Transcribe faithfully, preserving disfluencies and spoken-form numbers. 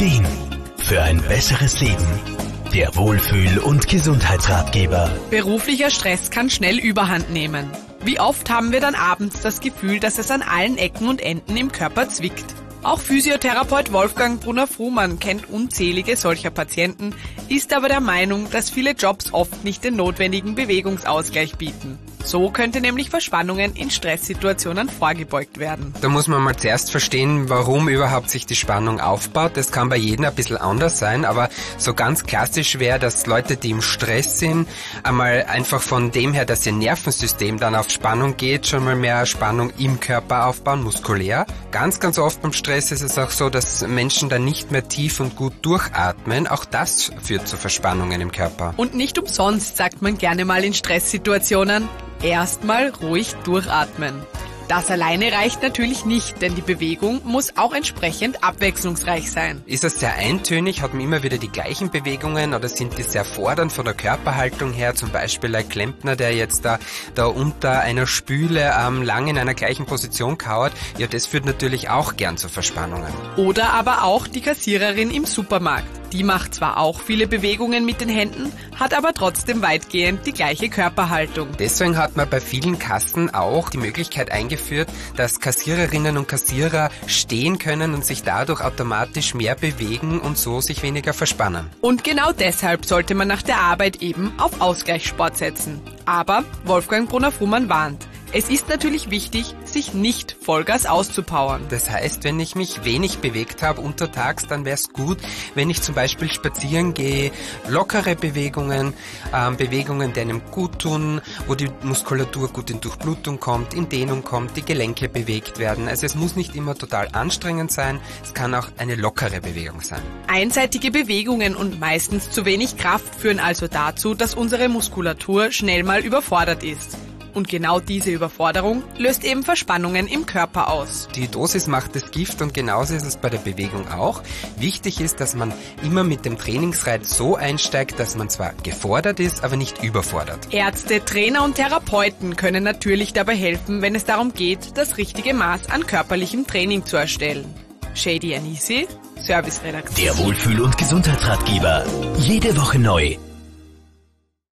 Ideen für ein besseres Leben. Der Wohlfühl- und Gesundheitsratgeber. Beruflicher Stress kann schnell Überhand nehmen. Wie oft haben wir dann abends das Gefühl, dass es an allen Ecken und Enden im Körper zwickt? Auch Physiotherapeut Wolfgang Brunner-Frumann kennt unzählige solcher Patienten, ist aber der Meinung, dass viele Jobs oft nicht den notwendigen Bewegungsausgleich bieten. So könnte nämlich Verspannungen in Stresssituationen vorgebeugt werden. Da muss man mal zuerst verstehen, warum überhaupt sich die Spannung aufbaut. Das kann bei jedem ein bisschen anders sein, aber so ganz klassisch wäre, dass Leute, die im Stress sind, einmal einfach von dem her, dass ihr Nervensystem dann auf Spannung geht, schon mal mehr Spannung im Körper aufbauen, muskulär. Ganz, ganz oft beim Stress ist es auch so, dass Menschen dann nicht mehr tief und gut durchatmen. Auch das führt zu Verspannungen im Körper. Und nicht umsonst sagt man gerne mal in Stresssituationen, erstmal ruhig durchatmen. Das alleine reicht natürlich nicht, denn die Bewegung muss auch entsprechend abwechslungsreich sein. Ist es sehr eintönig, hat man immer wieder die gleichen Bewegungen oder sind die sehr fordernd von der Körperhaltung her? Zum Beispiel ein Klempner, der jetzt da, da unter einer Spüle ähm, lang in einer gleichen Position kauert. Ja, das führt natürlich auch gern zu Verspannungen. Oder aber auch die Kassiererin im Supermarkt. Die macht zwar auch viele Bewegungen mit den Händen, hat aber trotzdem weitgehend die gleiche Körperhaltung. Deswegen hat man bei vielen Kassen auch die Möglichkeit eingeführt, dass Kassiererinnen und Kassierer stehen können und sich dadurch automatisch mehr bewegen und so sich weniger verspannen. Und genau deshalb sollte man nach der Arbeit eben auf Ausgleichssport setzen. Aber Wolfgang Brunner-Frumann warnt. Es ist natürlich wichtig, sich nicht Vollgas auszupowern. Das heißt, wenn ich mich wenig bewegt habe untertags, dann wäre es gut, wenn ich zum Beispiel spazieren gehe, lockere Bewegungen, ähm, Bewegungen, die einem gut tun, wo die Muskulatur gut in Durchblutung kommt, in Dehnung kommt, die Gelenke bewegt werden. Also es muss nicht immer total anstrengend sein, es kann auch eine lockere Bewegung sein. Einseitige Bewegungen und meistens zu wenig Kraft führen also dazu, dass unsere Muskulatur schnell mal überfordert ist. Und genau diese Überforderung löst eben Verspannungen im Körper aus. Die Dosis macht das Gift und genauso ist es bei der Bewegung auch. Wichtig ist, dass man immer mit dem Trainingsreiz so einsteigt, dass man zwar gefordert ist, aber nicht überfordert. Ärzte, Trainer und Therapeuten können natürlich dabei helfen, wenn es darum geht, das richtige Maß an körperlichem Training zu erstellen. Shady Anisi, Serviceredaktion. Der Wohlfühl- und Gesundheitsratgeber. Jede Woche neu.